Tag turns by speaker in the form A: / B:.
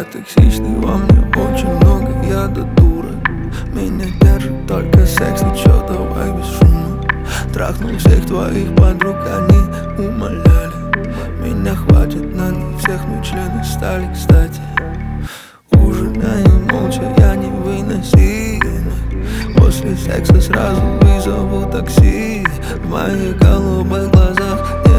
A: Я токсичный, во мне очень много яда, дура. Меня держит только секс, и чё, давай без шума. Трахнул всех твоих подруг, они умоляли. Меня хватит на них всех, но члены стали, кстати. Ужинаем молча, я невыносимый. После секса сразу вызову такси. В моих голубых глазах